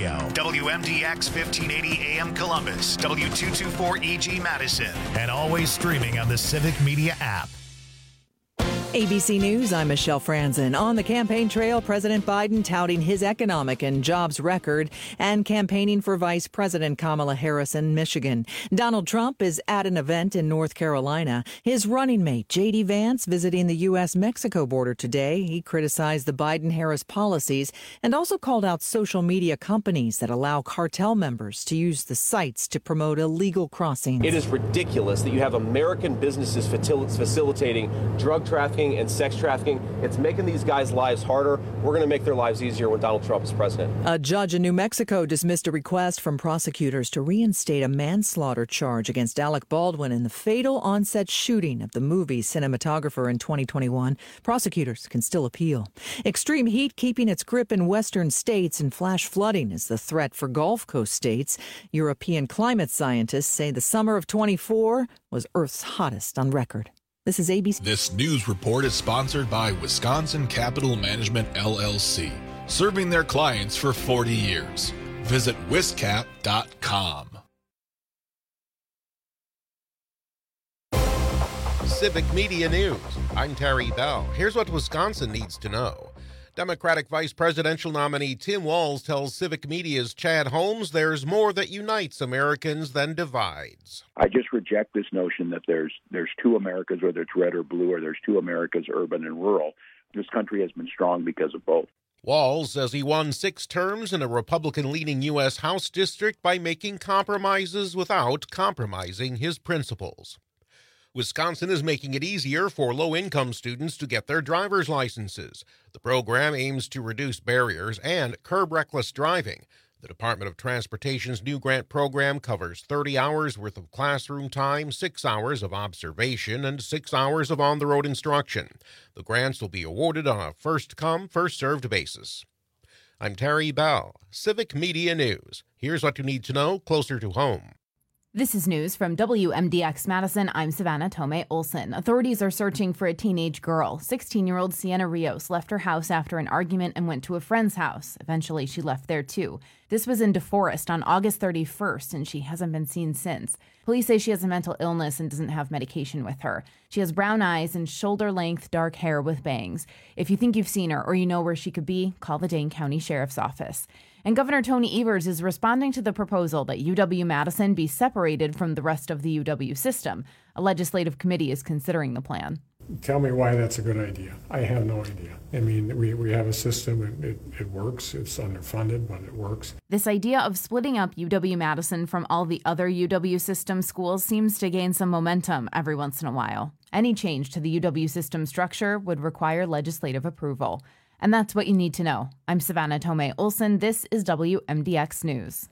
Radio, WMDX 1580 AM Columbus, W224EG Madison, and always streaming on the Civic Media app. ABC News, I'm Michelle Franzen. On the campaign trail, President Biden touting his economic and jobs record and campaigning for Vice President Kamala Harris in Michigan. Donald Trump is at an event in North Carolina. His running mate, J.D. Vance, visiting the U.S.-Mexico border today. He criticized the Biden-Harris policies and also called out social media companies that allow cartel members to use the sites to promote illegal crossings. It is ridiculous that you have American businesses facilitating drug trafficking and sex trafficking. It's making these guys' lives harder. We're going to make their lives easier when Donald Trump is president. A judge in New Mexico dismissed a request from prosecutors to reinstate a manslaughter charge against Alec Baldwin in the fatal on-set shooting of the movie's cinematographer in 2021. Prosecutors can still appeal. Extreme heat keeping its grip in western states, and flash flooding is the threat for Gulf Coast states. European climate scientists say the summer of 24 was Earth's hottest on record. This is ABC. This news report is sponsored by Wisconsin Capital Management, LLC, serving their clients for 40 years. Visit wiscap.com. Civic Media News. I'm Terry Bell. Here's what Wisconsin needs to know. Democratic Vice Presidential nominee Tim Walz tells Civic Media's Chad Holmes there's more that unites Americans than divides. I just reject this notion that there's two Americas, whether it's red or blue, or there's two Americas, urban and rural. This country has been strong because of both. Walz says he won 6 terms in a Republican-leaning U.S. House district by making compromises without compromising his principles. Wisconsin is making it easier for low-income students to get their driver's licenses. The program aims to reduce barriers and curb reckless driving. The Department of Transportation's new grant program covers 30 hours worth of classroom time, 6 hours of observation, and 6 hours of on-the-road instruction. The grants will be awarded on a first-come, first-served basis. I'm Terry Bell, Civic Media News. Here's what you need to know closer to home. This is news from WMDX Madison. I'm Savannah Tomei Olson. Authorities are searching for a teenage girl. 16-year-old Sienna Rios left her house after an argument and went to a friend's house. Eventually, she left there, too. This was in DeForest on August 31st, and she hasn't been seen since. Police say she has a mental illness and doesn't have medication with her. She has brown eyes and shoulder-length dark hair with bangs. If you think you've seen her or you know where she could be, call the Dane County Sheriff's Office. And Governor Tony Evers is responding to the proposal that UW-Madison be separated from the rest of the UW system. A legislative committee is considering the plan. Tell me why that's a good idea. I have no idea. I mean, we have a system, it works, it's underfunded, but it works. This idea of splitting up UW-Madison from all the other UW system schools seems to gain some momentum every once in a while. Any change to the UW system structure would require legislative approval. And that's what you need to know. I'm Savannah Tomei Olson. This is WMDX News.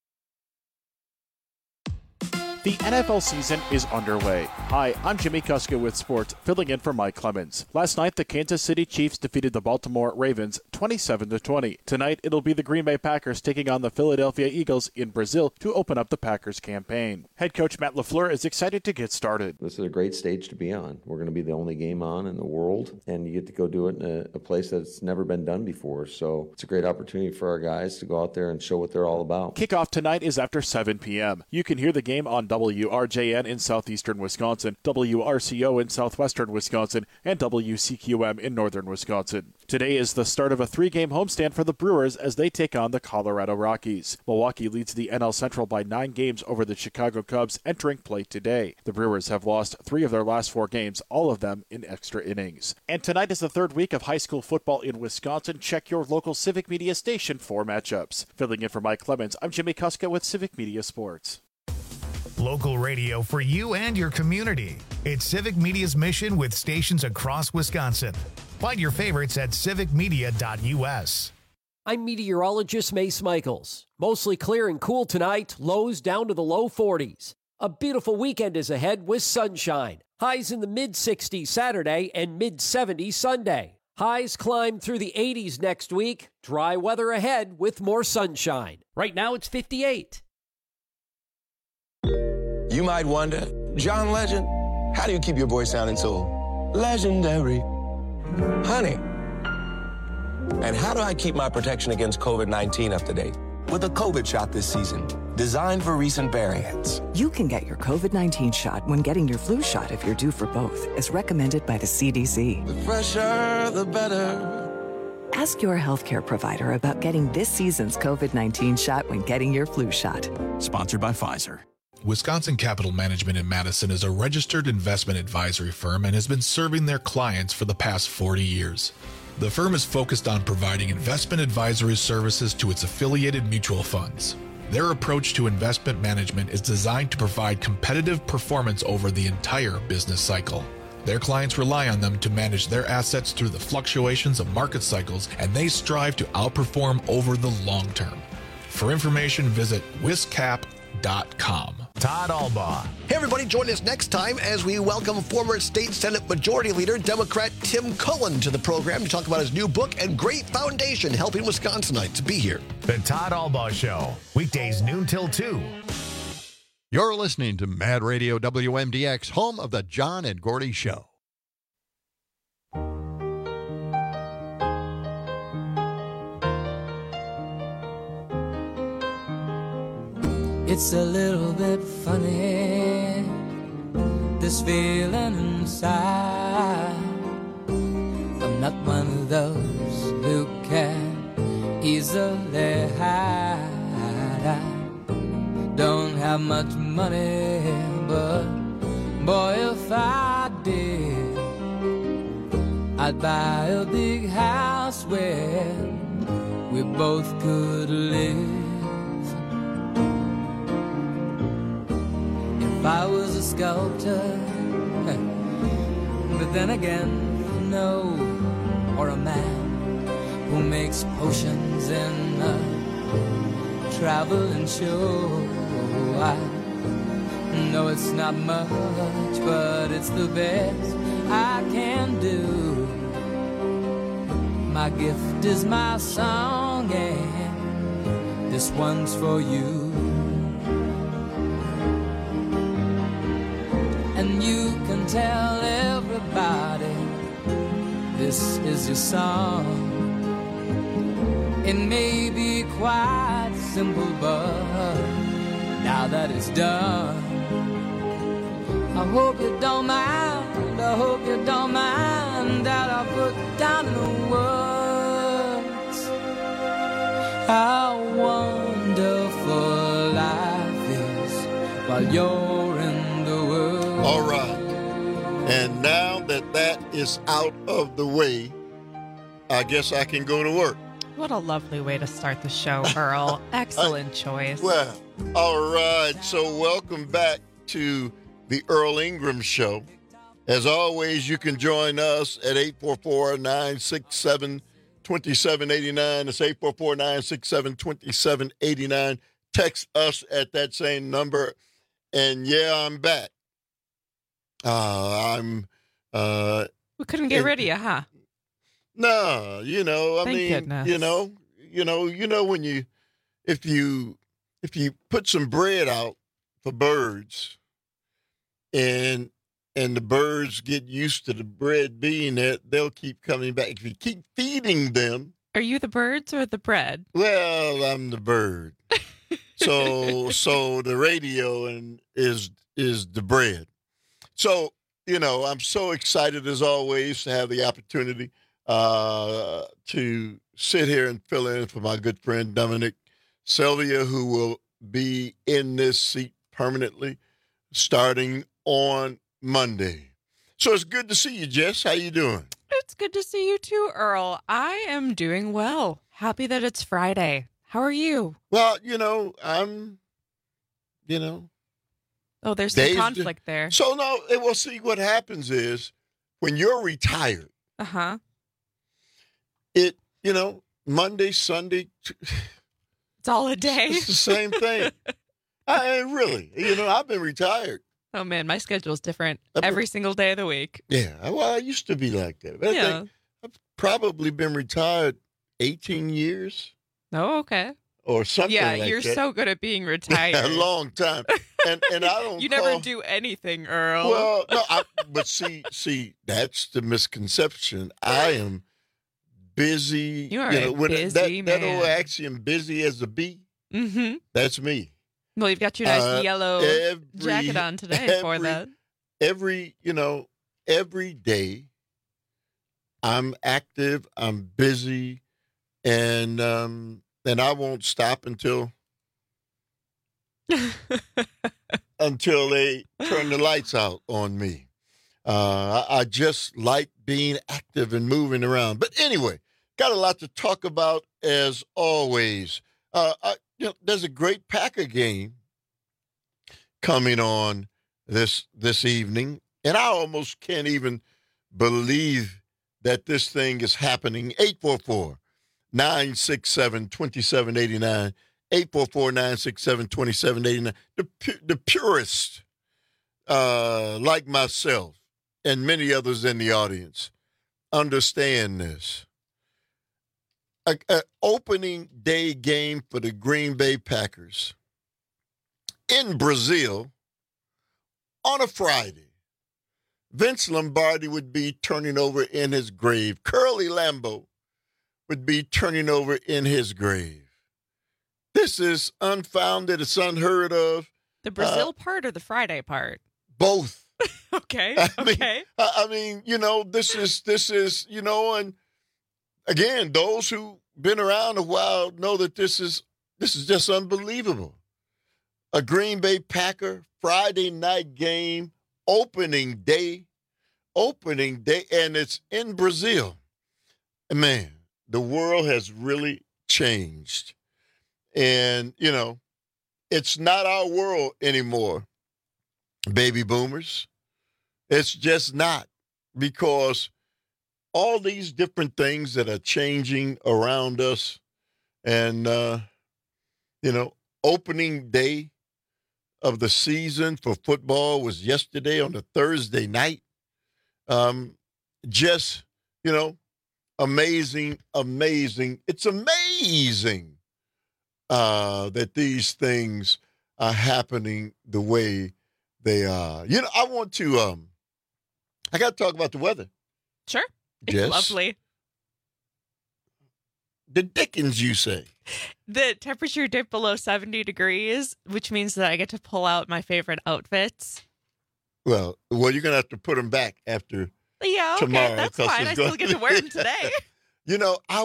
The NFL season is underway. Hi, I'm Jimmy Kuska with sports, filling in for Mike Clemens. Last night, the Kansas City Chiefs defeated the Baltimore Ravens 27-20. Tonight, it'll be the Green Bay Packers taking on the Philadelphia Eagles in Brazil to open up the Packers campaign. Head coach Matt LaFleur is excited to get started. This is a great stage to be on. We're going to be the only game on in the world, and you get to go do it in a place that's never been done before. So it's a great opportunity for our guys to go out there and show what they're all about. Kickoff tonight is after 7 p.m. You can hear the game on WRJN in southeastern Wisconsin, WRCO in southwestern Wisconsin, and WCQM in northern Wisconsin. Today is the start of a 3-game homestand for the Brewers as they take on the Colorado Rockies. Milwaukee leads the NL Central by 9 games over the Chicago Cubs entering play today. The Brewers have lost 3 of their last 4 games, all of them in extra innings. And tonight is the 3rd week of high school football in Wisconsin. Check your local Civic Media station for matchups. Filling in for Mike Clemens, I'm Jimmy Kuska with Civic Media Sports. Local radio for you and your community. It's Civic Media's mission with stations across Wisconsin. Find your favorites at civicmedia.us. I'm meteorologist Mace Michaels. Mostly clear and cool tonight, lows down to the low 40s. A beautiful weekend is ahead with sunshine. Highs in the mid-60s Saturday and mid-70s Sunday. Highs climb through the 80s next week. Dry weather ahead with more sunshine. Right now it's 58. You might wonder, John Legend, how do you keep your voice sounding so legendary? Honey. And how do I keep my protection against COVID-19 up to date? with a COVID shot this season, designed for recent variants. You can get your COVID-19 shot when getting your flu shot if you're due for both, as recommended by the CDC. The fresher, the better. Ask your healthcare provider about getting this season's COVID-19 shot when getting your flu shot. Sponsored by Pfizer. Wisconsin Capital Management in Madison is a registered investment advisory firm and has been serving their clients for the past 40 years. The firm is focused on providing investment advisory services to its affiliated mutual funds. Their approach to investment management is designed to provide competitive performance over the entire business cycle. Their clients rely on them to manage their assets through the fluctuations of market cycles, and they strive to outperform over the long term. For information, visit wiscap.com. Todd Albaugh. Hey, everybody, join us next time as we welcome former State Senate Majority Leader, Democrat Tim Cullen, to the program to talk about his new book and great foundation helping Wisconsinites be here. The Todd Albaugh Show, weekdays noon till 2. You're listening to Mad Radio WMDX, home of the John and Gordy Show. It's a little bit funny, this feeling inside. I'm not one of those who can easily hide. I don't have much money, but boy, if I did, I'd buy a big house where we both could live. If I was a sculptor, but then again, no, or a man who makes potions in a traveling show. I know it's not much, but it's the best I can do. My gift is my song, and this one's for you. And you can tell everybody this is your song. It may be quite simple, but now that it's done, I hope you don't mind, I hope you don't mind that I put down in the words how wonderful life is while you're in the world. All right. And now that that is out of the way, I guess I can go to work. What a lovely way to start the show, Earl. Excellent choice. Well, all right. So welcome back to the Earl Ingram Show. As always, you can join us at 844-967-2789. It's 844-967-2789. Text us at that same number. And yeah, I'm back. We couldn't get rid of you, huh? No, Thank goodness. When if you put some bread out for birds and the birds get used to the bread being there, they'll keep coming back. If you keep feeding them. Are you the birds or the bread? Well, I'm the bird. So the radio is the bread. So, I'm so excited as always to have the opportunity to sit here and fill in for my good friend Dominic Sylvia, who will be in this seat permanently starting on Monday. So it's good to see you, Jess. How you doing? It's good to see you too, Earl. I am doing well. Happy that it's Friday. How are you? Well, I'm, Oh, there's some conflict there. So, no, we'll see what happens is when you're retired. Uh-huh. Monday, Sunday. It's all a day. It's the same thing. Really. I've been retired. Oh, man, my schedule's different every single day of the week. Yeah, well, I used to be like that. But I think I've probably been retired 18 years. Oh, okay. Or something like that. Yeah, you're so good at being retired. A long time. And I don't You never do anything, Earl. Well, no, but see, that's the misconception. I am busy. You are a busy man. That old axiom, busy as a bee. Mm-hmm. That's me. Well, you've got your nice yellow jacket on today for that. Every day I'm active, I'm busy, and I won't stop until they turn the lights out on me. I just like being active and moving around. But anyway, got a lot to talk about as always. There's a great Packer game coming on this evening, and I almost can't even believe that this thing is happening. 844-967-2789. 844-967-2789. The purists, like myself and many others in the audience, understand this. An opening day game for the Green Bay Packers in Brazil on a Friday. Vince Lombardi would be turning over in his grave. Curly Lambeau would be turning over in his grave. This is unfounded. It's unheard of. The Brazil part or the Friday part? Both. Okay. I mean, this is, and again, those who've been around a while know that this is just unbelievable. A Green Bay Packer Friday night game, opening day, and it's in Brazil. Man, the world has really changed. And, it's not our world anymore, baby boomers. It's just not, because all these different things that are changing around us and, opening day of the season for football was yesterday on a Thursday night. Just, amazing. It's amazing that these things are happening the way they are. I want to, I got to talk about the weather. Sure. Jess. It's lovely. The dickens, you say? The temperature dipped below 70 degrees, which means that I get to pull out my favorite outfits. Well, you're going to have to put them back after tomorrow. That's fine. I still get to wear them today. I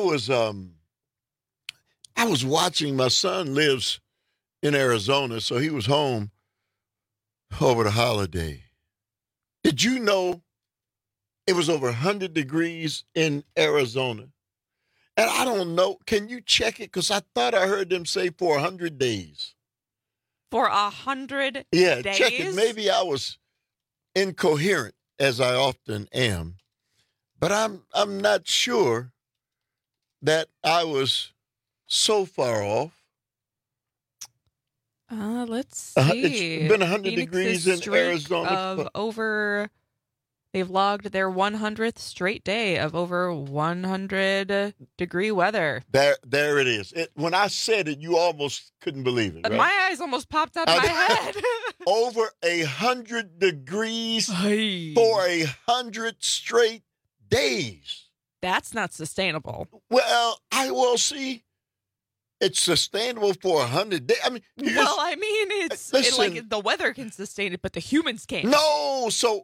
was watching. My son lives in Arizona, so he was home over the holiday. Did you know it was over 100 degrees in Arizona? And I don't know. Can you check it? Because I thought I heard them say for 100 days. For 100 days? Yeah, check it. Maybe I was incoherent, as I often am. But I'm not sure that I was so far off. Let's see. It's been 100 Phoenix degrees in Arizona. They've logged their 100th straight day of over 100-degree weather. There it is. When I said it, you almost couldn't believe it, right? My eyes almost popped out of my head. Over 100 degrees for 100 straight days. That's not sustainable. Well, see. It's sustainable for 100 days. I mean, it's like the weather can sustain it, but the humans can't. No, so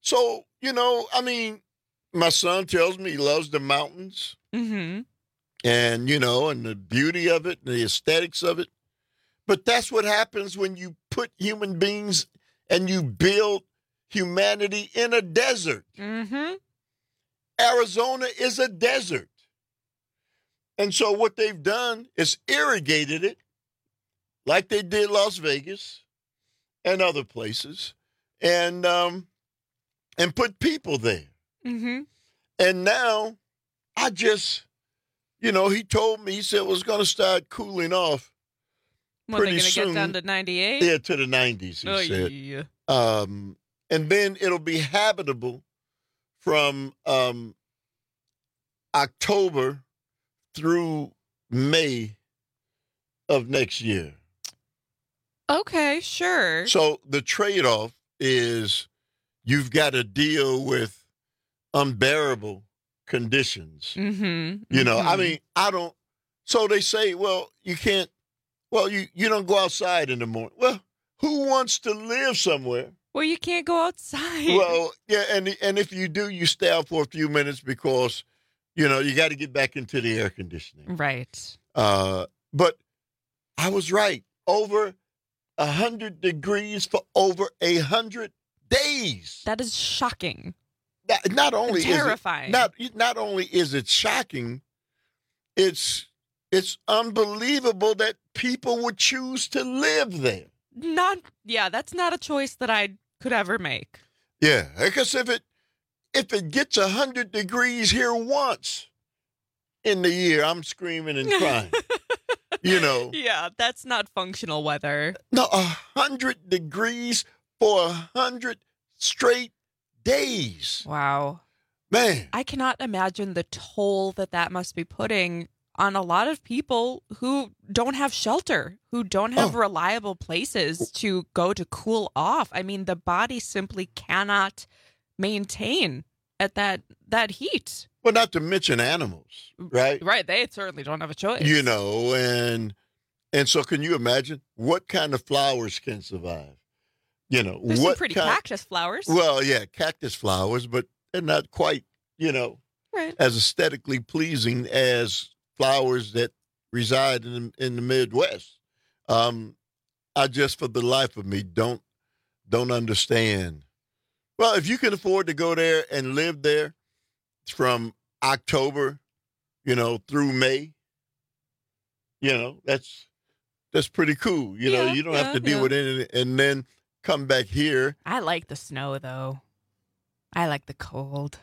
my son tells me he loves the mountains, mm-hmm. and and the beauty of it, and the aesthetics of it. But that's what happens when you put human beings and you build humanity in a desert. Mm-hmm. Arizona is a desert. And so what they've done is irrigated it like they did Las Vegas and other places and put people there. Mm-hmm. And now I just, he told me, he said it was going to start cooling off pretty soon. They're going to get down to 98? Yeah, to the 90s, he said. Yeah. And then it'll be habitable from October through May of next year. Okay, sure. So the trade-off is you've got to deal with unbearable conditions. Mm-hmm. I mean, so they say, well, you can't Well, you don't go outside in the morning. Well, who wants to live somewhere? Well, you can't go outside. Well, yeah, and if you do, you stay out for a few minutes because, you got to get back into the air conditioning. Right. But I was right. Over 100 degrees for over 100 days. That is shocking. Not only terrifying. Not only is it shocking, it's unbelievable that people would choose to live there. That's not a choice that I could ever make. Yeah, because if it gets 100 degrees here once in the year, I'm screaming and crying. Yeah, that's not functional weather. No, 100 degrees for 100 straight days. Wow. Man. I cannot imagine the toll that must be putting on a lot of people who don't have shelter, who don't have reliable places to go to cool off. I mean, the body simply cannot maintain at that heat. Well, not to mention animals, right? Right. They certainly don't have a choice. And so can you imagine what kind of flowers can survive? There's some pretty cactus flowers. Well, yeah, cactus flowers, but they're not quite, right, as aesthetically pleasing as flowers that reside in the Midwest. I just, for the life of me, don't understand. Well, if you can afford to go there and live there from October, through May, that's pretty cool. You don't have to deal with it and then come back here. I like the snow, though. I like the cold.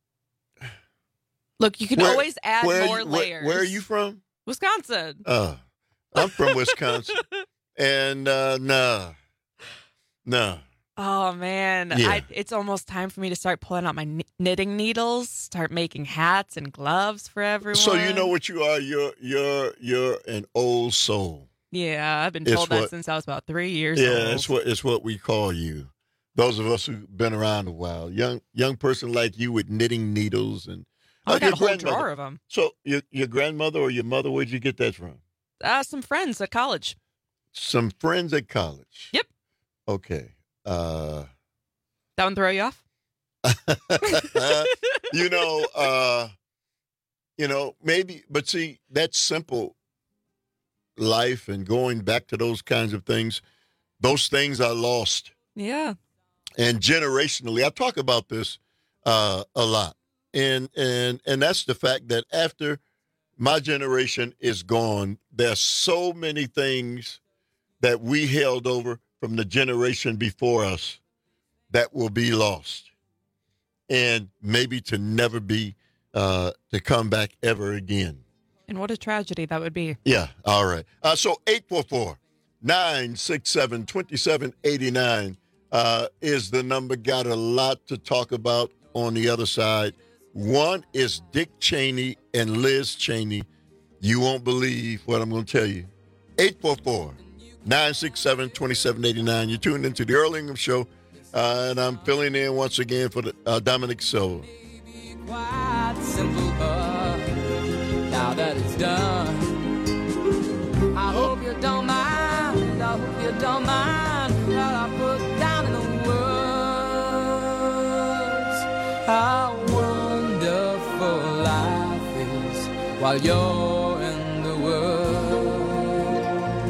Look, you can always add more layers. Where are you from? Wisconsin. I'm from Wisconsin. And no. Oh, man. Yeah. It's almost time for me to start pulling out my knitting needles, start making hats and gloves for everyone. So you know what you are? You're an old soul. Yeah, I've been told that since I was about 3 years old. Yeah, it's what we call you. Those of us who've been around a while. Young person like you with knitting needles and I got a whole drawer of them. So your grandmother or your mother, where'd you get that from? Some friends at college. Some friends at college. Yep. Okay. That one throw you off? Maybe, but see, that's simple life and going back to those kinds of things. Those things are lost. Yeah. And generationally, I talk about this a lot. And that's the fact that after my generation is gone, there's so many things that we held over from the generation before us that will be lost and maybe to never be to come back ever again. And what a tragedy that would be. Yeah. All right. So 844-967-2789 is the number. Got a lot to talk about on the other side. One is Dick Cheney and Liz Cheney. You won't believe what I'm going to tell you. 844-967-2789. You're tuned into the Earl Ingham Show, and I'm filling in once again for the Dominic Silva. Quite simple, but now that it's done, I hope you don't mind. I hope you don't mind what I put down in the words. How wonderful life is while you're in the world.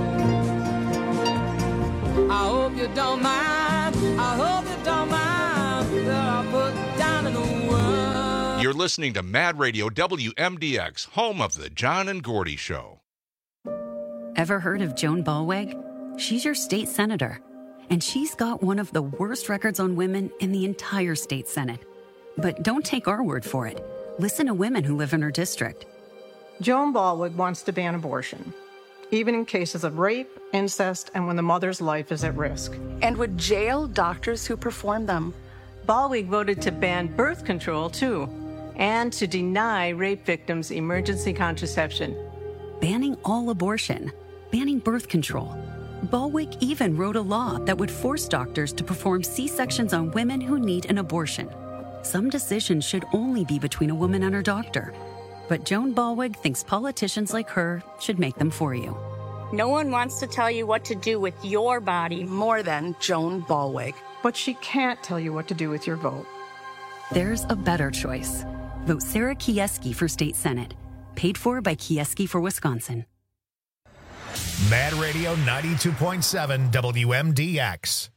I hope you don't mind. I hope you don't mind what I put down in the words. You're listening to Mad Radio WMDX, home of the John and Gordy Show. Ever heard of Joan Ballweg? She's your state senator, and she's got one of the worst records on women in the entire state Senate. But don't take our word for it. Listen to women who live in her district. Joan Ballweg wants to ban abortion, even in cases of rape, incest, and when the mother's life is at risk. And would jail doctors who perform them. Ballweg voted to ban birth control, too, and to deny rape victims emergency contraception. Banning all abortion, banning birth control. Ballweg even wrote a law that would force doctors to perform C-sections on women who need an abortion. Some decisions should only be between a woman and her doctor. But Joan Ballweg thinks politicians like her should make them for you. No one wants to tell you what to do with your body more than Joan Ballweg. But she can't tell you what to do with your vote. There's a better choice. Vote Sarah Kieski for State Senate. Paid for by Kieski for Wisconsin. Mad Radio 92.7 WMDX.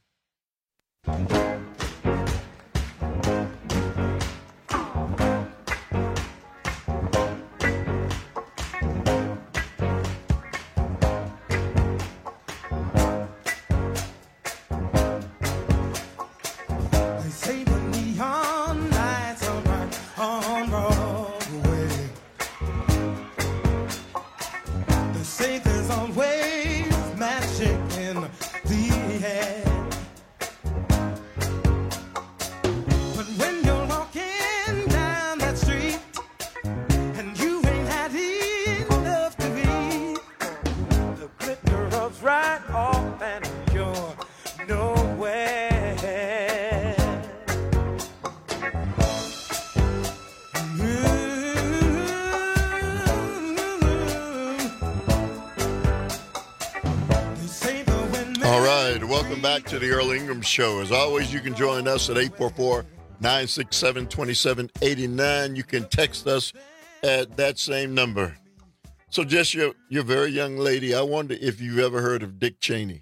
Back to the Earl Ingram Show. As always, you can join us at 844-967-2789. You can text us at that same number. So, Jess, you're a very young lady. I wonder if you've ever heard of Dick Cheney.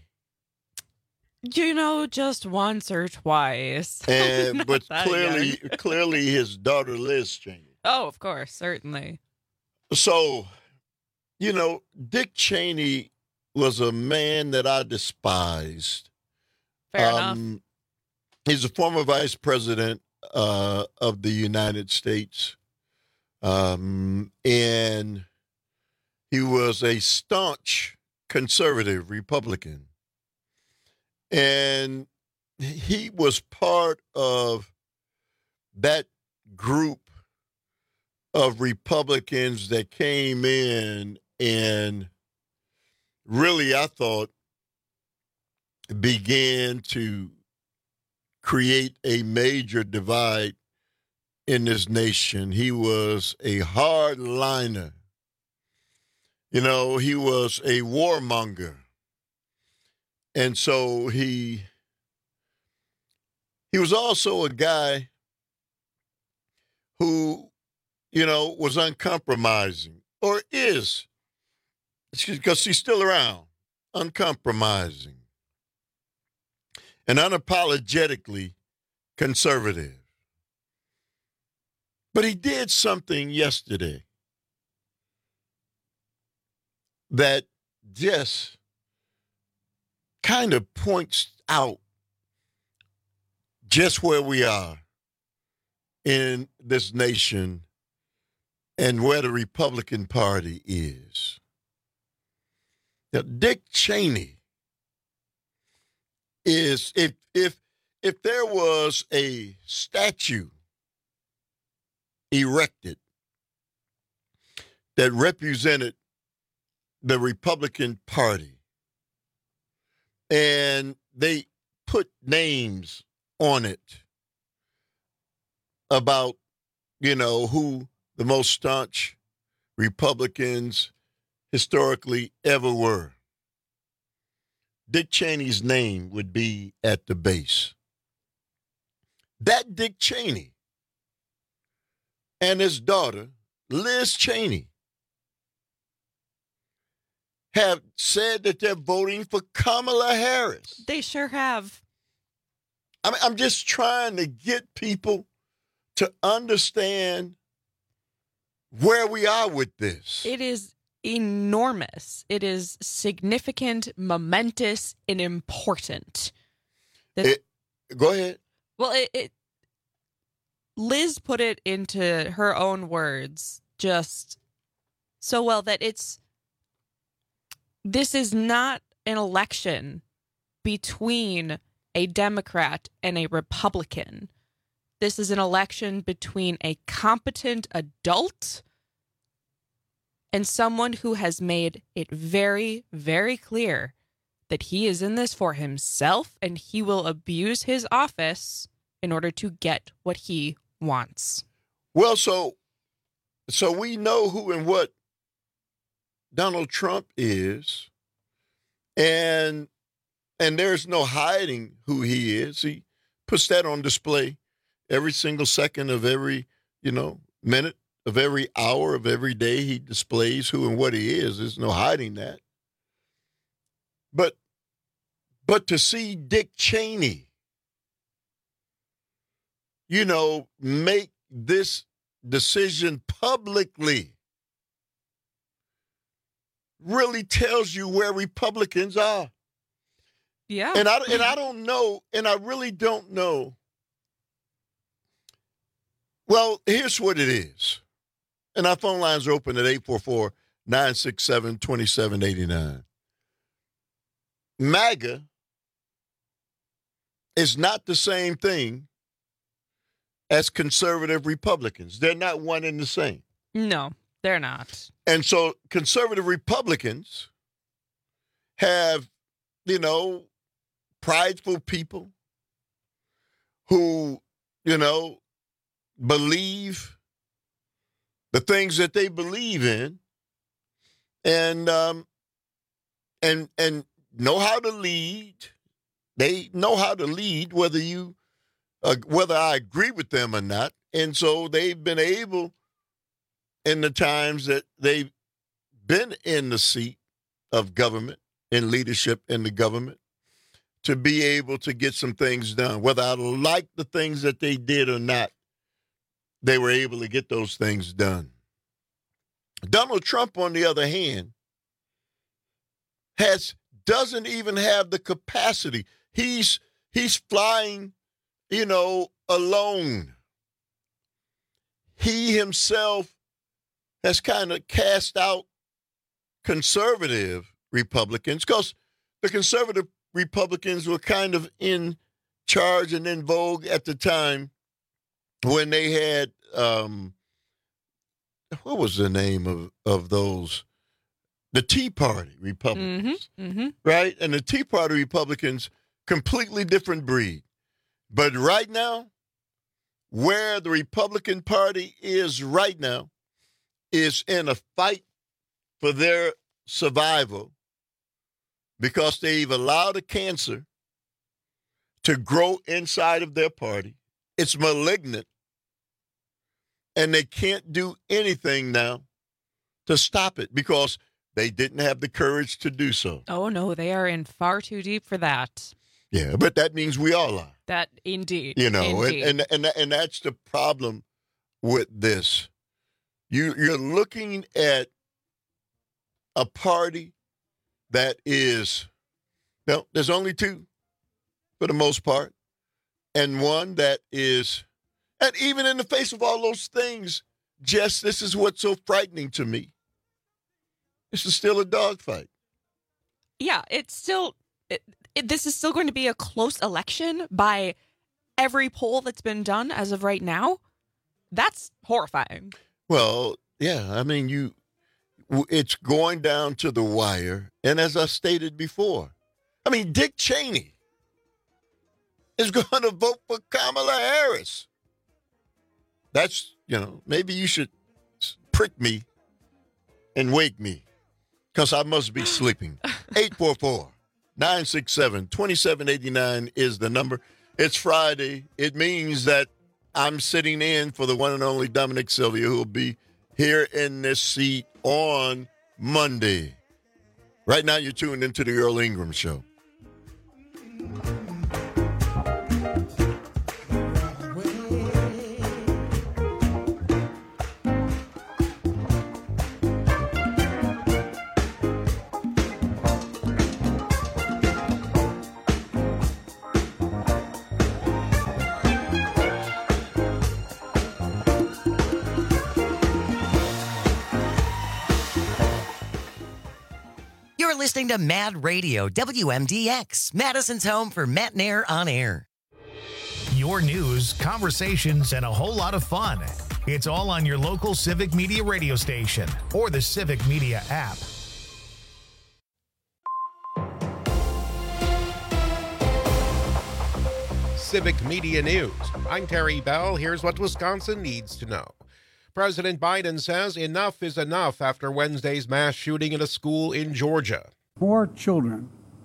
Just once or twice. But clearly his daughter Liz Cheney. Oh, of course, certainly. So, Dick Cheney was a man that I despised. Fair enough. He's a former vice president of the United States. And he was a staunch conservative Republican. And he was part of that group of Republicans that came in and really, I thought, began to create a major divide in this nation. He was a hardliner. He was a warmonger. And so he was also a guy who, was uncompromising, or is, because he's still around, uncompromising and unapologetically conservative. But he did something yesterday that just kind of points out just where we are in this nation and where the Republican Party is. Now, Dick Cheney is, if there was a statue erected that represented the Republican Party and they put names on it about, who the most staunch Republicans historically ever were, Dick Cheney's name would be at the base. That Dick Cheney and his daughter, Liz Cheney, have said that they're voting for Kamala Harris. They sure have. I'm just trying to get people to understand where we are with this. It is enormous. It is significant, momentous, and important. Go ahead. Well, Liz put it into her own words just so well that this is not an election between a Democrat and a Republican. This is an election between a competent adult and someone who has made it very, very clear that he is in this for himself and he will abuse his office in order to get what he wants. Well, so we know who and what Donald Trump is. And there's no hiding who he is. He puts that on display every single second of every, minute of every hour of every day. He displays who and what he is. There's no hiding that. But to see Dick Cheney, make this decision publicly really tells you where Republicans are. Yeah. And I don't know, and I really don't know. Well, here's what it is. And our phone lines are open at 844-967-2789. MAGA is not the same thing as conservative Republicans. They're not one and the same. No, they're not. And so conservative Republicans have, prideful people who, believe the things that they believe in and know how to lead. They know how to lead whether I agree with them or not. And so they've been able, in the times that they've been in the seat of government, in leadership in the government, to be able to get some things done. Whether I like the things that they did or not, they were able to get those things done. Donald Trump, on the other hand, doesn't even have the capacity. He's flying, alone. He himself has kind of cast out conservative Republicans because the conservative Republicans were kind of in charge and in vogue at the time when they had, what was the name of those? The Tea Party Republicans, right? And the Tea Party Republicans, completely different breed. But right now, where the Republican Party is right now is in a fight for their survival because they've allowed a cancer to grow inside of their party. It's malignant, and they can't do anything now to stop it because they didn't have the courage to do so. Oh, no, they are in far too deep for that. Yeah, but that means we all are. That indeed. Indeed. And that's the problem with this. You're looking at a party that is, there's only two for the most part, and one that is, and even in the face of all those things, Jess, this is what's so frightening to me. This is still a dogfight. Yeah, it's still, this is still going to be a close election by every poll that's been done as of right now. That's horrifying. Well, yeah, I mean, it's going down to the wire. And as I stated before, I mean, Dick Cheney is going to vote for Kamala Harris. That's, maybe you should prick me and wake me because I must be sleeping. 844-967-2789 is the number. It's Friday. It means that I'm sitting in for the one and only Dominic Sylvia, who will be here in this seat on Monday. Right now, you're tuned into the Earl Ingram Show. Listening to Mad Radio, WMDX, Madison's home for Matt Nair on air. Your news, conversations, and a whole lot of fun. It's all on your local Civic Media radio station or the Civic Media app. Civic Media News. I'm Terry Bell. Here's what Wisconsin needs to know. President Biden says enough is enough after Wednesday's mass shooting at a school in Georgia. 4 children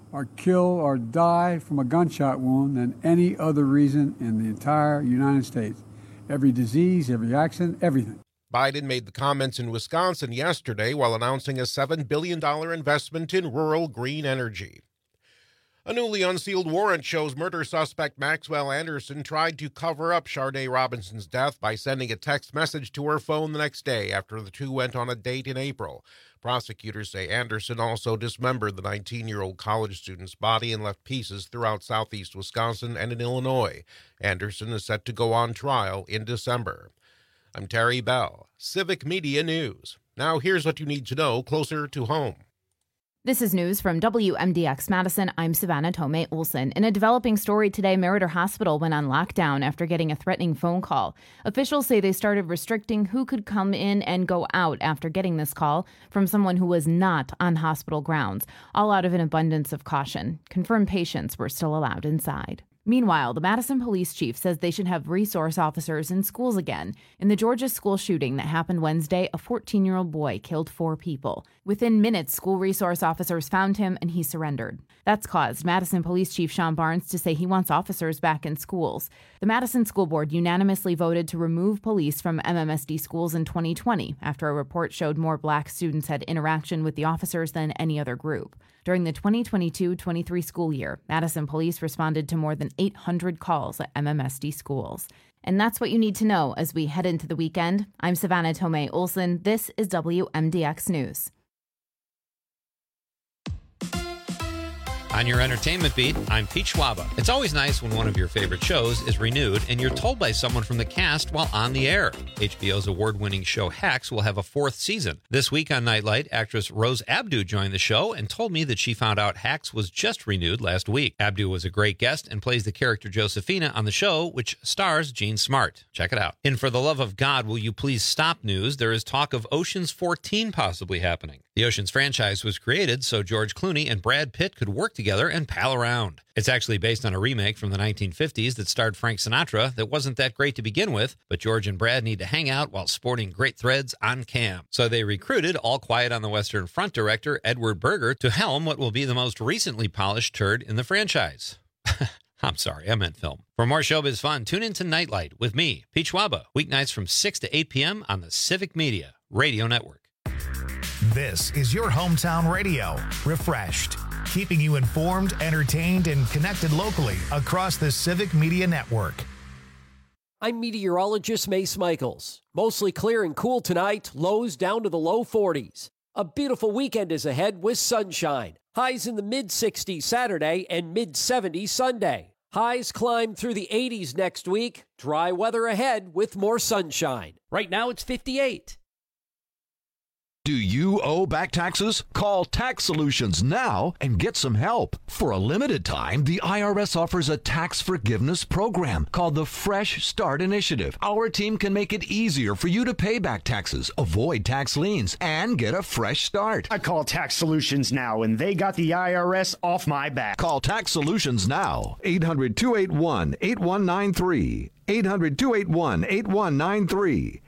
or kill or die from a gunshot wound than any other reason in the entire United States. Every disease, every accident, everything. Biden made the comments in Wisconsin yesterday while announcing a $7 billion investment in rural green energy. A newly unsealed warrant shows murder suspect Maxwell Anderson tried to cover up Sharday Robinson's death by sending a text message to her phone the next day after the two went on a date in April. Prosecutors say Anderson also dismembered the 19-year-old college student's body and left pieces throughout southeast Wisconsin and in Illinois. Anderson is set to go on trial in December. I'm Terry Bell, Civic Media News. Now here's what you need to know closer to home. This is news from WMDX Madison. I'm Savannah Tomei Olson. In a developing story today, Meriter Hospital went on lockdown after getting a threatening phone call. Officials say they started restricting who could come in and go out after getting this call from someone who was not on hospital grounds, all out of an abundance of caution. Confirmed patients were still allowed inside. Meanwhile, the Madison police chief says they should have resource officers in schools again. In the Georgia school shooting that happened Wednesday, a 14-year-old boy killed 4 people. Within minutes, school resource officers found him and he surrendered. That's caused Madison Police Chief Sean Barnes to say he wants officers back in schools. The Madison School Board unanimously voted to remove police from MMSD schools in 2020 after a report showed more black students had interaction with the officers than any other group. During the 2022-23 school year, Madison police responded to more than 800 calls at MMSD schools. And that's what you need to know as we head into the weekend. I'm Savannah Tomei Olson. This is WMDX News. On your entertainment beat, I'm Pete Schwaba. It's always nice when one of your favorite shows is renewed and you're told by someone from the cast while on the air. HBO's award-winning show Hacks will have a 4th season. This week on Nightlight, actress Rose Abdoo joined the show and told me that she found out Hacks was just renewed last week. Abdoo was a great guest and plays the character Josephina on the show, which stars Jean Smart. Check it out. In For the Love of God, Will You Please Stop news, there is talk of Ocean's 14 possibly happening. The Ocean's franchise was created so George Clooney and Brad Pitt could work together and pal around. It's actually based on a remake from the 1950s that starred Frank Sinatra that wasn't that great to begin with, but George and Brad need to hang out while sporting great threads on cam. So they recruited All Quiet on the Western Front director Edward Berger to helm what will be the most recently polished turd in the franchise. I'm sorry, I meant film. For more showbiz fun, tune in to Nightlight with me, Pete Schwaba, weeknights from 6 to 8 p.m. on the Civic Media Radio Network. This is your hometown radio, refreshed, keeping you informed, entertained, and connected locally across the Civic Media Network. I'm meteorologist Mace Michaels. Mostly clear and cool tonight, lows down to the low 40s. A beautiful weekend is ahead with sunshine. Highs in the mid-60s Saturday and mid-70s Sunday. Highs climb through the 80s next week. Dry weather ahead with more sunshine. Right now it's 58. Do you owe back taxes? Call Tax Solutions now and get some help. For a limited time, the IRS offers a tax forgiveness program called the Fresh Start Initiative. Our team can make it easier for you to pay back taxes, avoid tax liens, and get a fresh start. I call Tax Solutions now, and they got the IRS off my back. Call Tax Solutions now. 800-281-8193. 800-281-8193.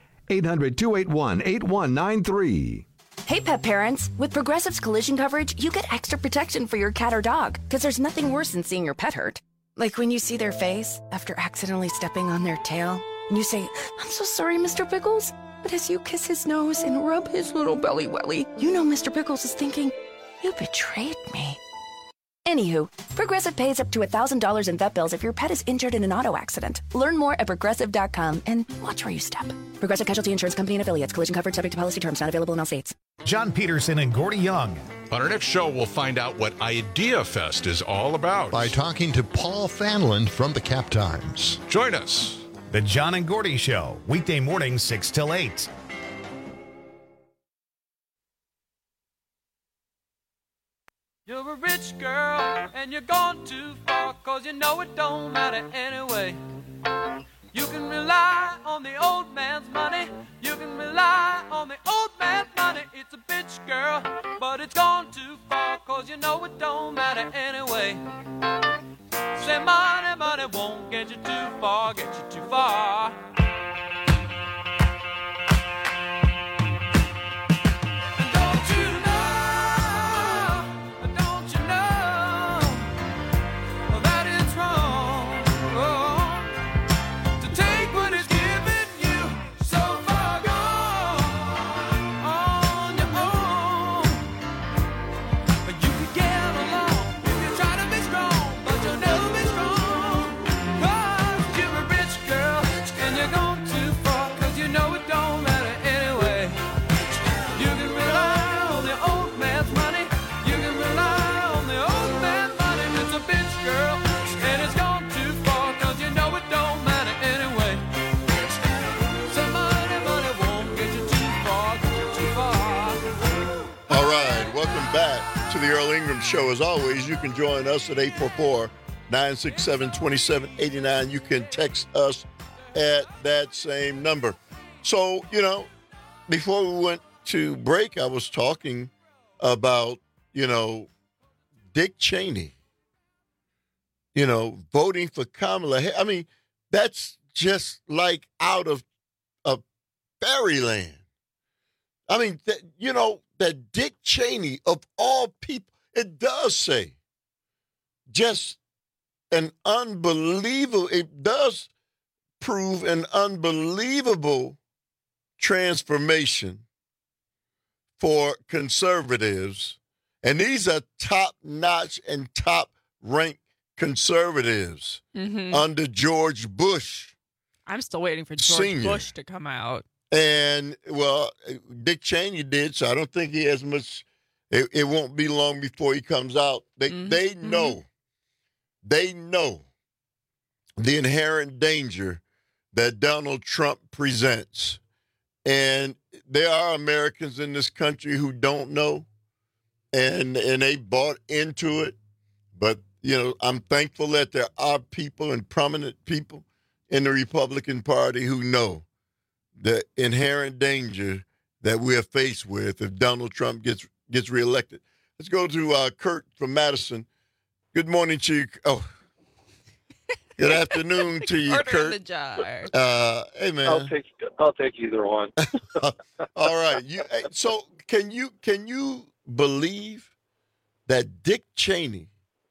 800-281-8193. Hey, pet parents. With Progressive's collision coverage, you get extra protection for your cat or dog, because there's nothing worse than seeing your pet hurt. Like when you see their face after accidentally stepping on their tail, and you say, "I'm so sorry, Mr. Pickles." But as you kiss his nose and rub his little belly welly, you know Mr. Pickles is thinking, "You betrayed me." Anywho, Progressive pays up to $1,000 in vet bills if your pet is injured in an auto accident. Learn more at Progressive.com and watch where you step. Progressive Casualty Insurance Company and Affiliates. Collision coverage subject to policy terms. Not available in all states. John Peterson and Gordy Young. On our next show, we'll find out what Idea Fest is all about by talking to Paul Fanlund from the Cap Times. Join us. The John and Gordy Show, weekday mornings 6 till 8. You're a rich girl, and you're gone too far, 'cause you know it don't matter anyway. You can rely on the old man's money, you can rely on the old man's money. It's a bitch, girl, but it's gone too far, 'cause you know it don't matter anyway. Say money, money won't get you too far, get you too far. Don't you know show. As always, you can join us at 844-967-2789. You can text us at that same number. So, before we went to break, I was talking about, Dick Cheney, voting for Kamala Harris. I mean, that's just like out of fairyland. I mean, that Dick Cheney, of all people, it does say just it does prove an unbelievable transformation for conservatives. And these are top-notch and top-ranked conservatives under George Bush. I'm still waiting for George Senior. Bush to come out. And, Dick Cheney did, so I don't think he has much. It won't be long before he comes out. They know. They know the inherent danger that Donald Trump presents. And there are Americans in this country who don't know, and they bought into it. But, I'm thankful that there are people and prominent people in the Republican Party who know the inherent danger that we're faced with if Donald Trump gets reelected. Let's go to Kurt from Madison. Good morning to you. Oh, good afternoon to you, Order Kurt. in the jar. Hey, man. I'll take either one. All right. So can you believe that Dick Cheney,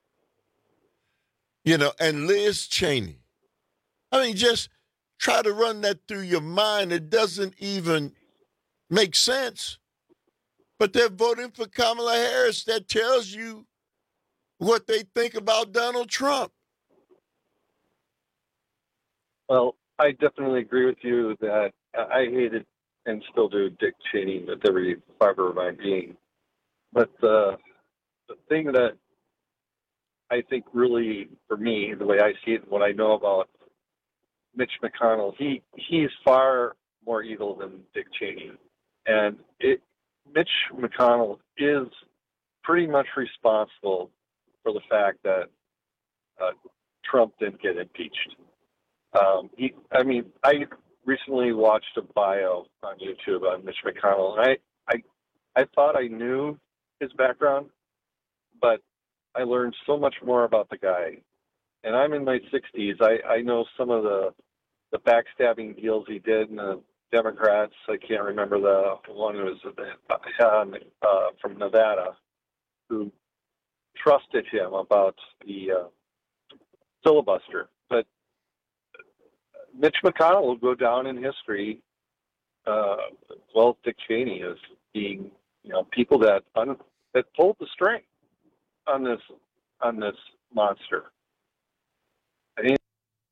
and Liz Cheney, I mean, just try to run that through your mind. It doesn't even make sense. But they're voting for Kamala Harris. That tells you what they think about Donald Trump. Well, I definitely agree with you that I hated and still do Dick Cheney with every fiber of my being. But the thing that I think really, for me, the way I see it, what I know about Mitch McConnell, he's far more evil than Dick Cheney. And Mitch McConnell is pretty much responsible for the fact that Trump didn't get impeached. I recently watched a bio on YouTube on Mitch McConnell, and I thought I knew his background, but I learned so much more about the guy. And I'm in my 60s. I know some of the backstabbing deals he did, and the Democrats. I can't remember the one who was from Nevada who trusted him about the filibuster. But Mitch McConnell will go down in history, well, Dick Cheney, as being, people that pulled the string on this monster. I think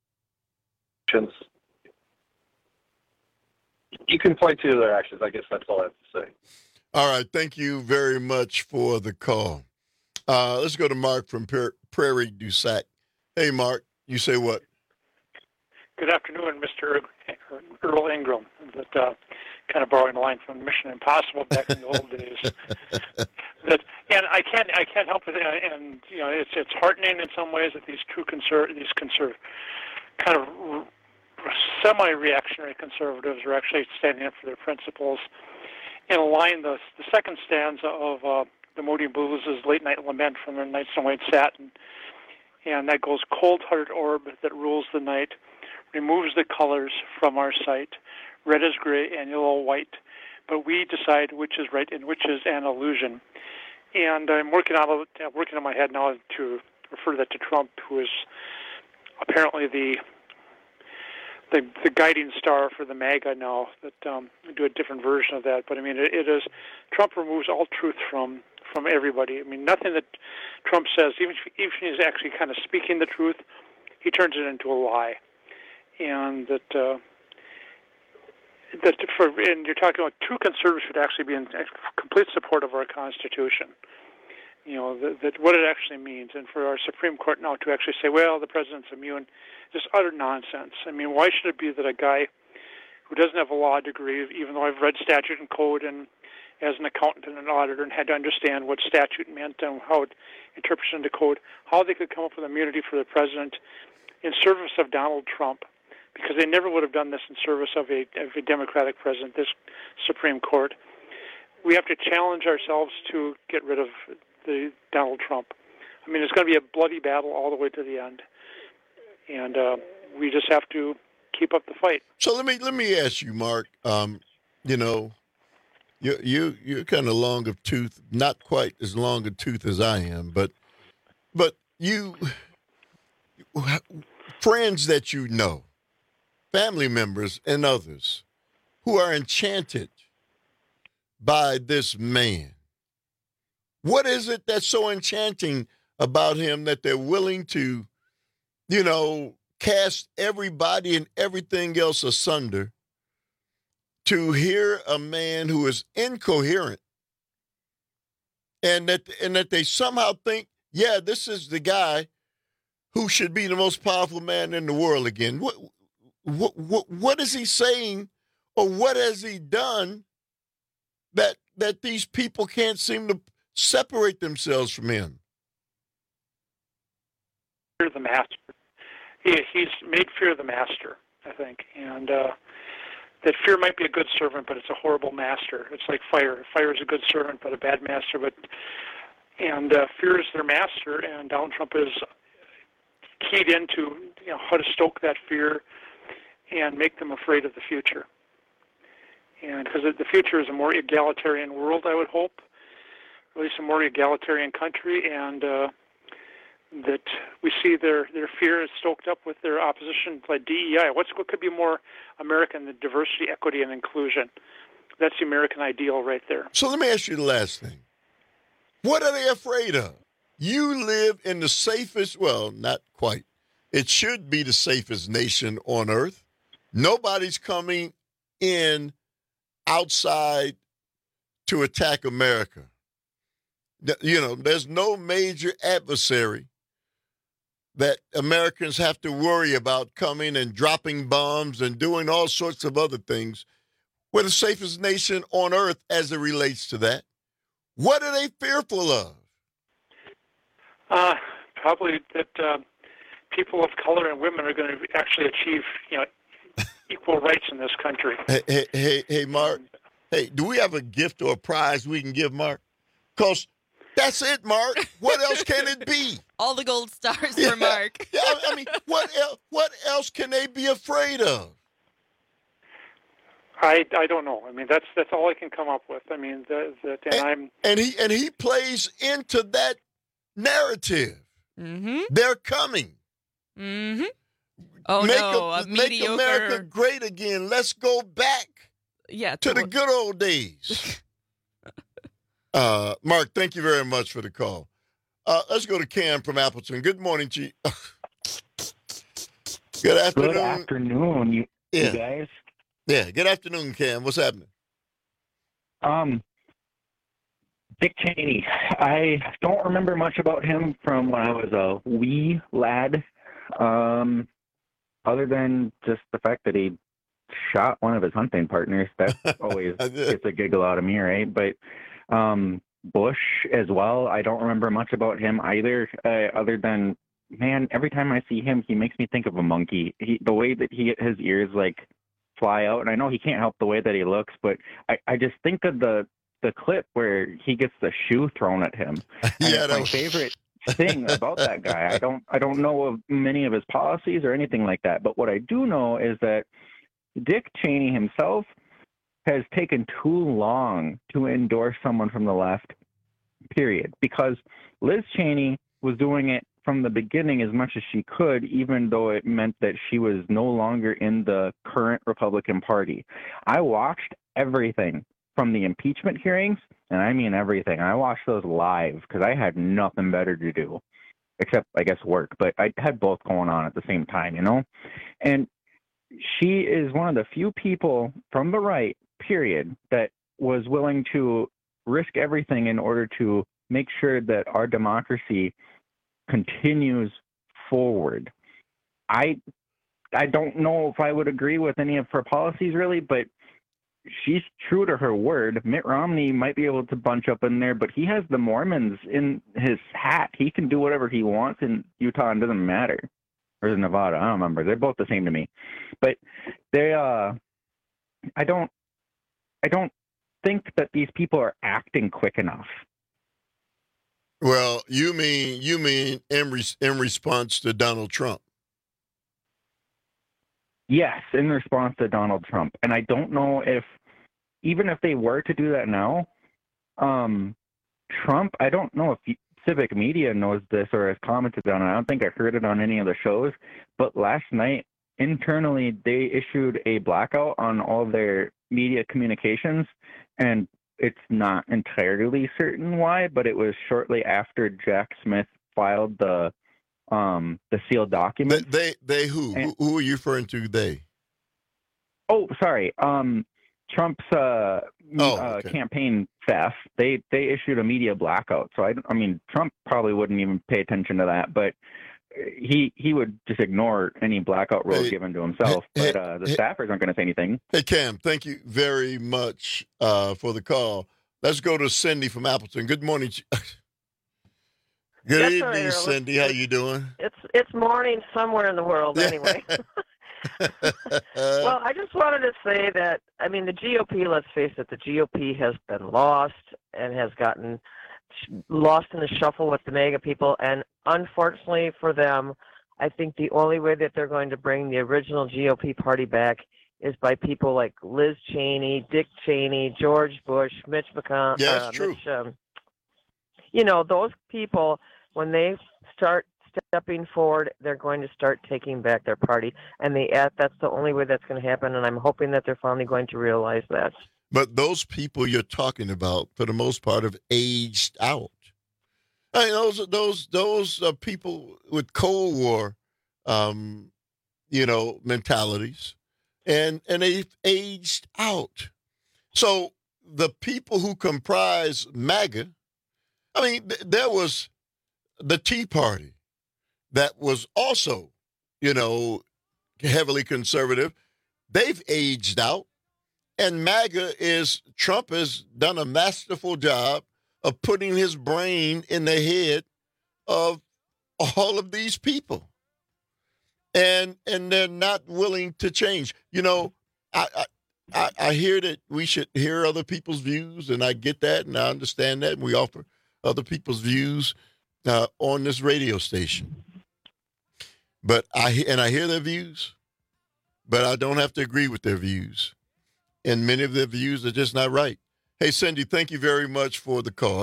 you can point to their actions. I guess that's all I have to say. All right. Thank you very much for the call. Let's go to Mark from Prairie du Sac. Hey, Mark, you say what? Good afternoon, Mr. Earl Ingram. That kind of borrowing a line from Mission Impossible back in the old days. And I can't help it. And it's heartening in some ways that these kind of semi-reactionary conservatives are actually standing up for their principles. In a line, the second stanza of the Moody Blues is Late Night Lament from their Nights in White Satin. And that goes, cold-hearted orb that rules the night, removes the colors from our sight. Red is gray and yellow white, but we decide which is right and which is an illusion. And I'm working on my head now to refer that to Trump, who is apparently the guiding star for the MAGA now. That do a different version of that, but I mean it is Trump removes all truth from everybody. I mean nothing that Trump says, even if he's actually kind of speaking the truth, he turns it into a lie. And and you're talking about two conservatives should actually be in complete support of our Constitution. That what it actually means, and for our Supreme Court now to actually say, well, the president's immune, just utter nonsense. I mean, why should it be that a guy who doesn't have a law degree, even though I've read statute and code and as an accountant and an auditor and had to understand what statute meant and how it interprets into code, how they could come up with immunity for the president in service of Donald Trump, because they never would have done this in service of a Democratic president, this Supreme Court. We have to challenge ourselves to get rid of the Donald Trump. I mean, it's going to be a bloody battle all the way to the end, and we just have to keep up the fight. So let me ask you, Mark. You know, you're kind of long of tooth, not quite as long of tooth as I am, but you friends that you know, family members and others who are enchanted by this man. What is it that's so enchanting about him that they're willing to, you know, cast everybody and everything else asunder to hear a man who is incoherent and that they somehow think, yeah, this is the guy who should be the most powerful man in the world again? What is he saying, or what has he done that these people can't seem to separate themselves from him? Fear the master. He's made fear the master, I think, and that fear might be a good servant, but it's a horrible master. It's like fire. Fire is a good servant, but a bad master. And fear is their master, and Donald Trump is keyed into how to stoke that fear and make them afraid of the future. And because the future is a more egalitarian world, I would hope, at least a more egalitarian country, and that we see their fear is stoked up with their opposition to DEI. What could be more American than diversity, equity, and inclusion? That's the American ideal right there. So let me ask you the last thing. What are they afraid of? You live in the safest, well, not quite. It should be the safest nation on earth. Nobody's coming in outside to attack America. You know, there's no major adversary that Americans have to worry about coming and dropping bombs and doing all sorts of other things. We're the safest nation on earth as it relates to that. What are they fearful of? Probably that people of color and women are going to actually achieve, equal rights in this country. Hey, Mark. Hey, do we have a gift or a prize we can give Mark? Because that's it, Mark. What else can it be? All the gold stars for Mark. Yeah, I mean, what else can they be afraid of? I don't know. I mean, that's all I can come up with. I mean, and he plays into that narrative. Mm-hmm. They're coming. Mm-hmm. Oh, make America great again. Let's go back. To the good old days. Mark, thank you very much for the call. Let's go to Cam from Appleton. Good morning, G. Good afternoon. Good afternoon, you guys. Yeah, good afternoon, Cam. What's happening? Dick Cheney. I don't remember much about him from when I was a wee lad, other than just the fact that he shot one of his hunting partners. That always gets a giggle out of me, right? But Bush as well, I don't remember much about him either, other than, man, every time I see him, he makes me think of a monkey. The way that his ears, fly out, and I know he can't help the way that he looks, but I just think of the clip where he gets the shoe thrown at him. That's my favorite thing about that guy. I don't know of many of his policies or anything like that, but what I do know is that Dick Cheney himself has taken too long to endorse someone from the left, period, because Liz Cheney was doing it from the beginning as much as she could, even though it meant that she was no longer in the current Republican Party. I watched everything from the impeachment hearings, and I mean everything. I watched those live because I had nothing better to do, except, I guess, work. But I had both going on at the same time, And she is one of the few people from the right, period, that was willing to risk everything in order to make sure that our democracy continues forward. I don't know if I would agree with any of her policies, really, but she's true to her word. Mitt Romney might be able to bunch up in there, but he has the Mormons in his hat. He can do whatever he wants in Utah, and it doesn't matter. Or is it Nevada? I don't remember. They're both the same to me. But they, I don't think that these people are acting quick enough. Well, you mean in response to Donald Trump? Yes, in response to Donald Trump. And I don't know if, even if they were to do that now, Trump, I don't know if Civic Media knows this or has commented on it. I don't think I heard it on any of the shows. But last night, internally, they issued a blackout on all of their media communications. And it's not entirely certain why, but it was shortly after Jack Smith filed the sealed document. They who? Who are you referring to? They? Oh, sorry. Trump's campaign theft. They issued a media blackout. So I mean, Trump probably wouldn't even pay attention to that, but he would just ignore any blackout rule given to himself. But the staffers aren't going to say anything. Hey, Cam, thank you very much for the call. Let's go to Cindy from Appleton. Good morning. Good evening, Cindy. How you doing? It's morning somewhere in the world, anyway. Well, I just wanted to say that, I mean, the GOP, let's face it, the GOP has been lost and has gotten lost in the shuffle with the MAGA people. And unfortunately for them, I think the only way that they're going to bring the original GOP party back is by people like Liz Cheney, Dick Cheney, George Bush, Mitch McConnell. Yeah, that's true. You know, those people, when they start stepping forward, they're going to start taking back their party. And that's the only way that's going to happen. And I'm hoping that they're finally going to realize that. But those people you're talking about, for the most part, have aged out. I mean, those are people with Cold War, mentalities, and they've aged out. So the people who comprise MAGA, I mean, there was the Tea Party that was also, heavily conservative. They've aged out. And MAGA Trump has done a masterful job of putting his brain in the head of all of these people. And they're not willing to change. I hear that we should hear other people's views, and I get that, and I understand that, and we offer other people's views on this radio station. But I hear their views, but I don't have to agree with their views. And many of their views are just not right. Hey, Cindy, thank you very much for the call.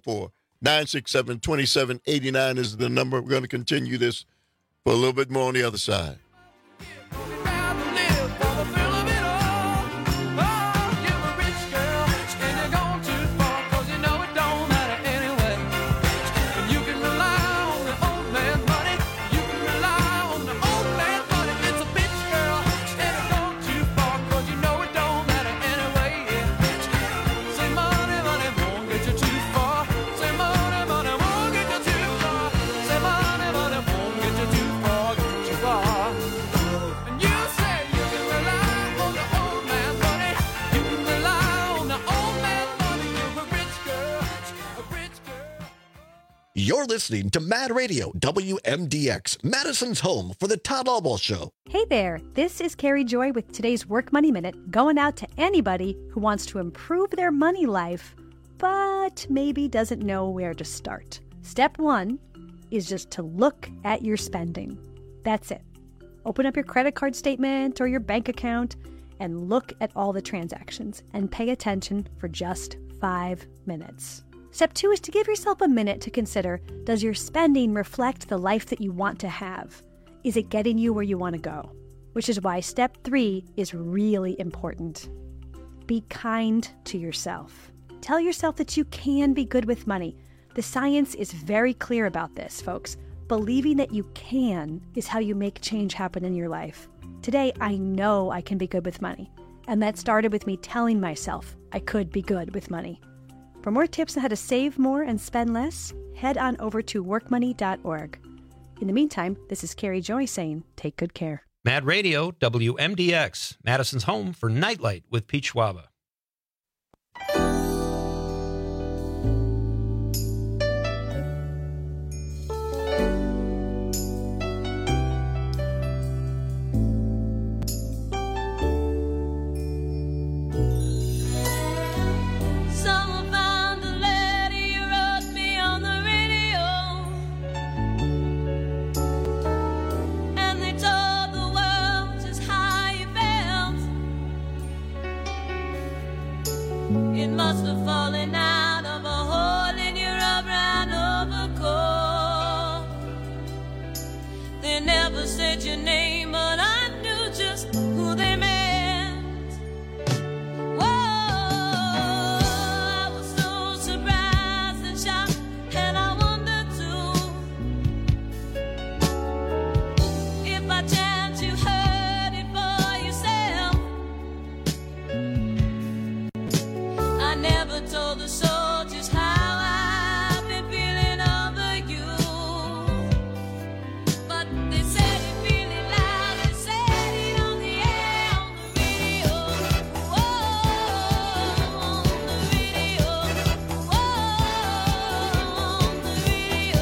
844-967-2789 is the number. We're going to continue this for a little bit more on the other side. You're listening to Mad Radio, WMDX, Madison's home for the Todd Albaugh Show. Hey there, this is Carrie Joy with today's Work Money Minute, going out to anybody who wants to improve their money life, but maybe doesn't know where to start. Step 1 is just to look at your spending. That's it. Open up your credit card statement or your bank account and look at all the transactions and pay attention for just 5 minutes. Step 2 is to give yourself a minute to consider, does your spending reflect the life that you want to have? Is it getting you where you want to go? Which is why step 3 is really important. Be kind to yourself. Tell yourself that you can be good with money. The science is very clear about this, folks. Believing that you can is how you make change happen in your life. Today, I know I can be good with money. And that started with me telling myself I could be good with money. For more tips on how to save more and spend less, head on over to workmoney.org. In the meantime, this is Carrie Joy saying, take good care. Mad Radio, WMDX, Madison's home for Nightlight with Pete Schwaba. It must have fallen out of a hole in your upright overcoat. They never said your name, but I knew just who they meant. Whoa, I was so surprised and shocked, and I wondered too if by chance you heard it for yourself. I never told the soldiers how I've been feeling over you, but they said it really loud. They said it on the air, on the radio. Whoa, on the radio. Whoa, on the radio.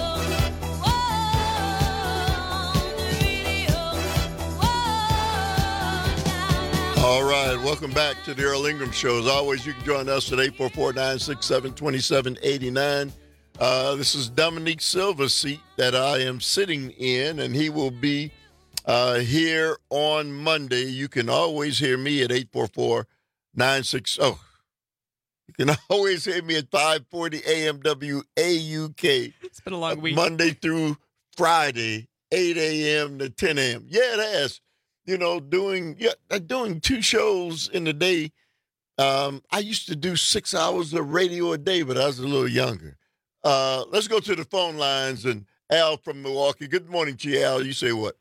Whoa, on the radio. All right, welcome back to the Earl Ingram Show. As always, you can join us at 844-967-2789. This is Dominique Silva's seat that I am sitting in, and he will be here on Monday. You can always hear me at 844-960. Oh, you can always hear me at 540 AM WAUK. It's been a long week. Monday through Friday, 8 a.m. to 10 a.m. Yeah, it has. You know, doing 2 shows in a day. I used to do 6 hours of radio a day, but I was a little younger. Let's go to the phone lines. And Al from Milwaukee. Good morning to you, Al. You say what?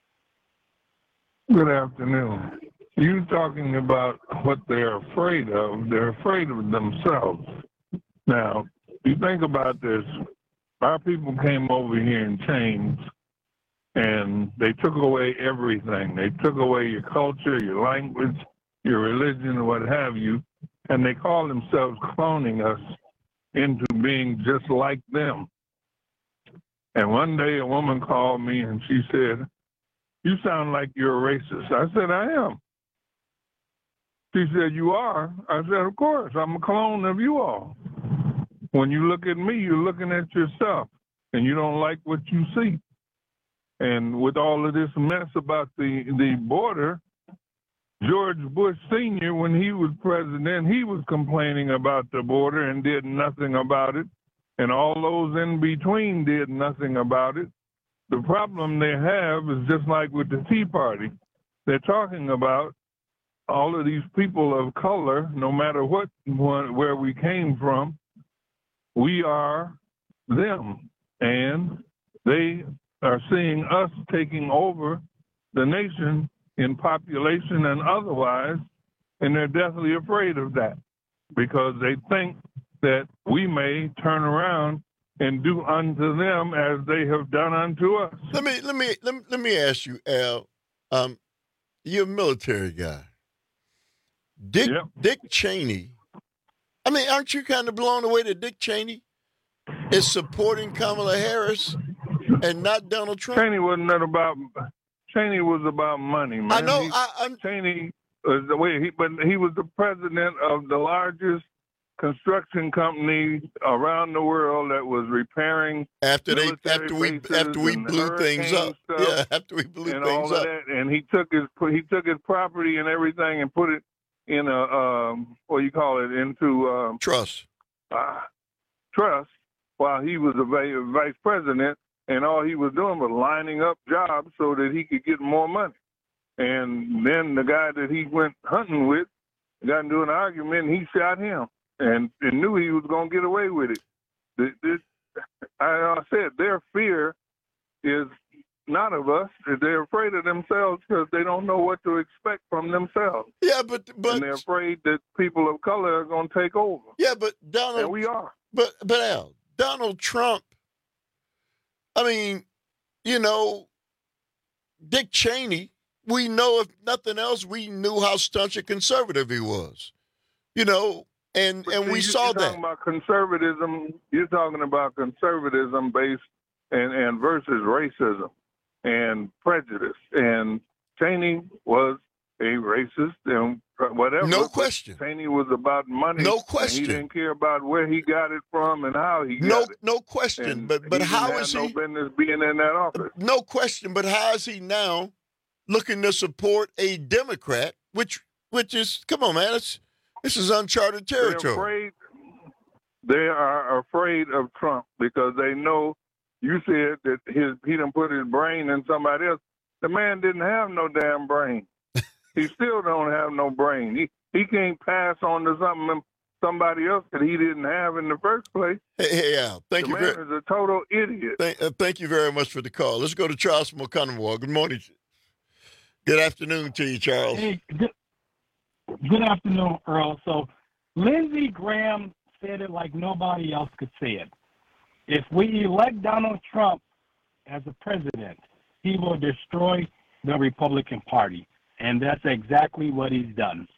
Good afternoon. You talking about what they're afraid of. They're afraid of themselves. Now, you think about this. Our people came over here in chains, and they took away everything. They took away your culture, your language, your religion, what have you, and they call themselves cloning us into being just like them. And one day a woman called me and she said, "You sound like you're a racist." I said, "I am." She said, "You are?" I said, "Of course, I'm a clone of you all. When you look at me, you're looking at yourself, and you don't like what you see." And with all of this mess about the border, George Bush Sr., when he was president, he was complaining about the border and did nothing about it. And all those in between did nothing about it. The problem they have is just like with the Tea Party. They're talking about all of these people of color, no matter where we came from, we are them. And they are seeing us taking over the nation in population and otherwise, and they're deathly afraid of that because they think that we may turn around and do unto them as they have done unto us. Let me ask you, Al. You're a military guy. Dick Cheney. I mean, aren't you kind of blown away that Dick Cheney is supporting Kamala Harris and not Donald Trump? Cheney was about money, man. I know. Cheney was the way but he was the president of the largest construction company around the world that was repairing after we blew things up. Yeah, after we blew and things all up. Of that, and he took his property and everything and put it in a into trust. Trust while he was a vice president. And all he was doing was lining up jobs so that he could get more money. And then the guy that he went hunting with got into an argument, and he shot him and knew he was going to get away with it. I said their fear is not of us. They're afraid of themselves because they don't know what to expect from themselves. Yeah, but and they're afraid that people of color are going to take over. Yeah, but Donald... And we are. But Al, Donald Trump, I mean, you know, Dick Cheney, we know, if nothing else, we knew how staunch a conservative he was. You know, And we saw that. You're talking about conservatism based and versus racism and prejudice. And Cheney was a racist and whatever. No question. Cheney was about money. No question. He didn't care about where he got it from and how he got it. No question. And but how is he? No business being in that office. No question. But how is he now looking to support a Democrat, which is, come on, man, this is uncharted territory. They are afraid of Trump because they know. You said that he done put his brain in somebody else. The man didn't have no damn brain. He still don't have no brain. He can't pass on to somebody else that he didn't have in the first place. Hey, Al, thank you. The man is a total idiot. Thank you very much for the call. Let's go to Charles from Oconomowoc. Good morning. Good afternoon to you, Charles. Hey, good afternoon, Earl. So Lindsey Graham said it like nobody else could say it. If we elect Donald Trump as a president, he will destroy the Republican Party. And that's exactly what he's done.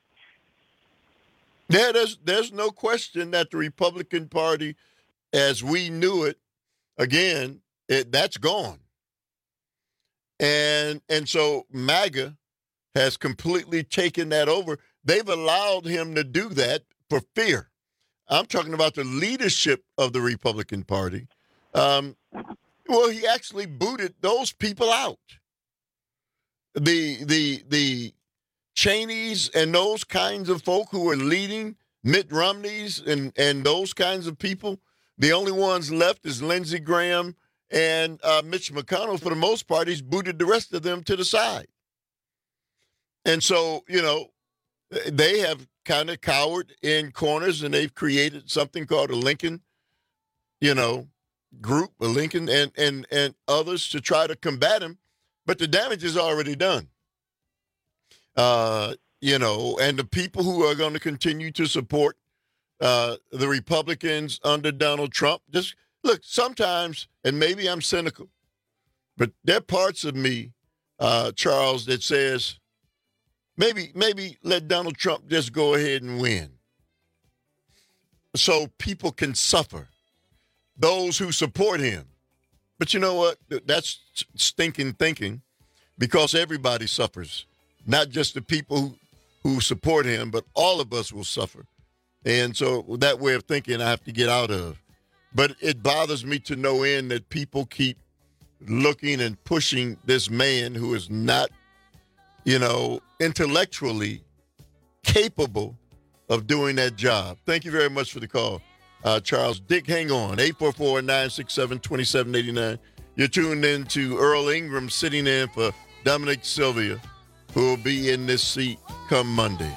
Yeah, there's no question that the Republican Party, as we knew it, again, that's gone. And so MAGA has completely taken that over. They've allowed him to do that for fear. I'm talking about the leadership of the Republican Party. Well, he actually booted those people out. The Cheneys and those kinds of folk who are leading, Mitt Romney's and those kinds of people, the only ones left is Lindsey Graham and Mitch McConnell. For the most part, he's booted the rest of them to the side. And so, they have kind of cowered in corners, and they've created something called a Lincoln, group, a Lincoln and others to try to combat him. But the damage is already done. And the people who are going to continue to support the Republicans under Donald Trump, just look, sometimes, and maybe I'm cynical, but there are parts of me, Charles, that says, Maybe let Donald Trump just go ahead and win so people can suffer, those who support him. But you know what? That's stinking thinking because everybody suffers, not just the people who support him, but all of us will suffer. And so that way of thinking I have to get out of. But it bothers me to no end that people keep looking and pushing this man who is not, intellectually capable of doing that job. Thank you very much for the call, Charles. Dick, hang on. 844-967-2789. You're tuned in to Earl Ingram sitting in for Dominic Sylvia, who will be in this seat come Monday.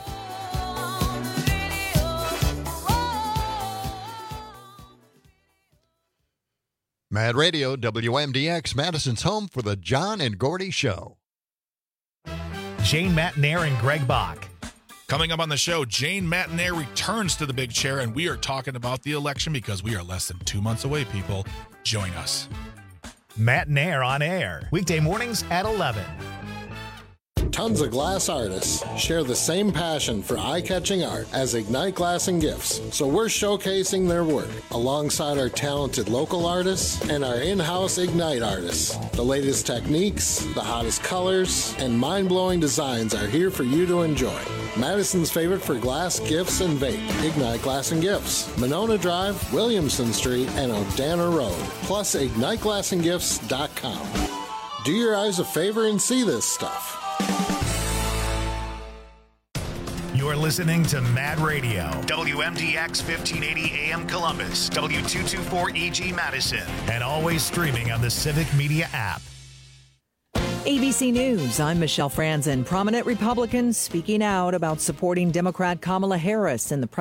Mad Radio, WMDX, Madison's home for the John and Gordy Show. Jane Matenaer and Greg Bach. Coming up on the show, Jane Matenaer returns to the big chair, and we are talking about the election because we are less than 2 months away, people. Join us. Matenaer on air, weekday mornings at 11. Tons of glass artists share the same passion for eye-catching art as Ignite Glass and Gifts, so we're showcasing their work alongside our talented local artists and our in-house Ignite artists. The latest techniques, the hottest colors, and mind-blowing designs are here for you to enjoy. Madison's favorite for glass, gifts, and vape, Ignite Glass and Gifts, Monona Drive, Williamson Street, and Odana Road, plus IgniteGlassandGifts.com. Do your eyes a favor and see this stuff. You're listening to Mad Radio, WMDX 1580 AM Columbus, W224 EG Madison, and always streaming on the Civic Media app. ABC News, I'm Michelle Franzen. Prominent Republicans speaking out about supporting Democrat Kamala Harris in the